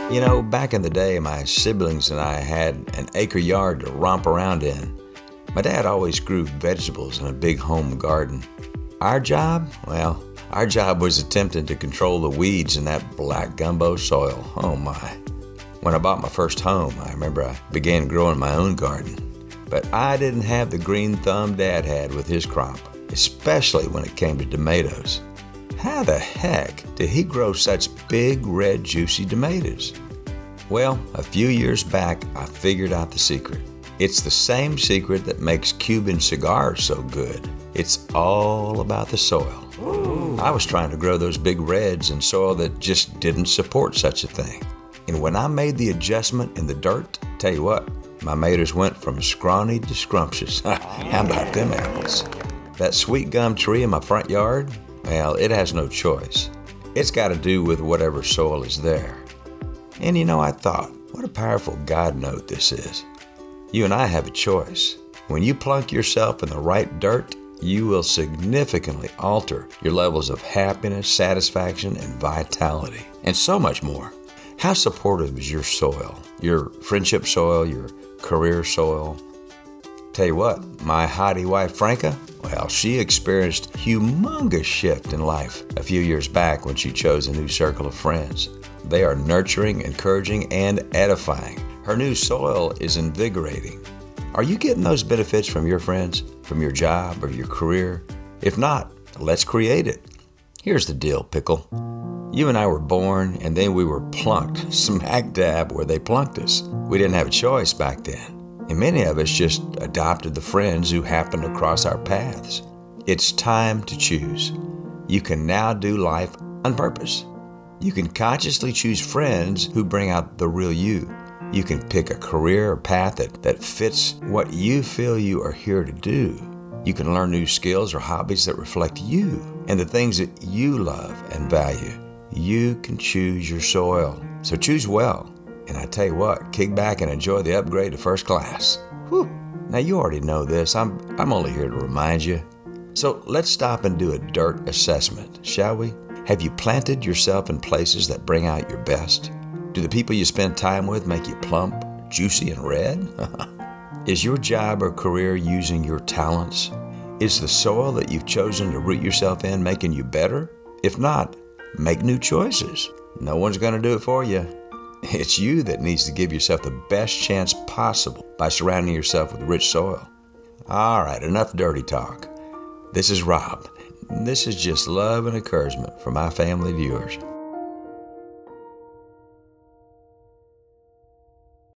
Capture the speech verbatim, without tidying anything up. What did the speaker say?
You know, back in the day, my siblings and I had an acre yard to romp around in. My dad always grew vegetables in a big home garden. Our job? Well, our job was attempting to control the weeds in that black gumbo soil. Oh my. When I bought my first home, I remember I began growing my own garden. But I didn't have the green thumb Dad had with his crop, especially when it came to tomatoes. How the heck did he grow such big, red, juicy tomatoes? Well, a few years back, I figured out the secret. It's the same secret that makes Cuban cigars so good. It's all about the soil. Ooh. I was trying to grow those big reds in soil that just didn't support such a thing. And when I made the adjustment in the dirt, tell you what, my tomatoes went from scrawny to scrumptious. How about them apples? That sweet gum tree in my front yard? Well, it has no choice. It's got to do with whatever soil is there. And you know, I thought, what a powerful God note this is. You and I have a choice. When you plunk yourself in the right dirt, you will significantly alter your levels of happiness, satisfaction, and vitality, and so much more. How supportive is your soil? Your friendship soil, your career soil? Tell you what, my hottie wife Franca, well, she experienced humongous shift in life a few years back when she chose a new circle of friends. They are nurturing, encouraging, and edifying. Her new soil is invigorating. Are you getting those benefits from your friends, from your job, or your career? If not, let's create it. Here's the deal, Pickle. You and I were born, and then we were plunked smack dab where they plunked us. We didn't have a choice back then. And many of us just adopted the friends who happened to cross our paths. It's time to choose. You can now do life on purpose. You can consciously choose friends who bring out the real you. You can pick a career or path that, that fits what you feel you are here to do. You can learn new skills or hobbies that reflect you and the things that you love and value. You can choose your soil. So choose well. And I tell you what, kick back and enjoy the upgrade to first class. Whew. Now you already know this. I'm I'm only here to remind you. So let's stop and do a dirt assessment, shall we? Have you planted yourself in places that bring out your best? Do the people you spend time with make you plump, juicy, and red? Is your job or career using your talents? Is the soil that you've chosen to root yourself in making you better? If not, make new choices. No one's going to do it for you. It's you that needs to give yourself the best chance possible by surrounding yourself with rich soil. All right, enough dirty talk. This is Rob. This is just love and encouragement for my family viewers.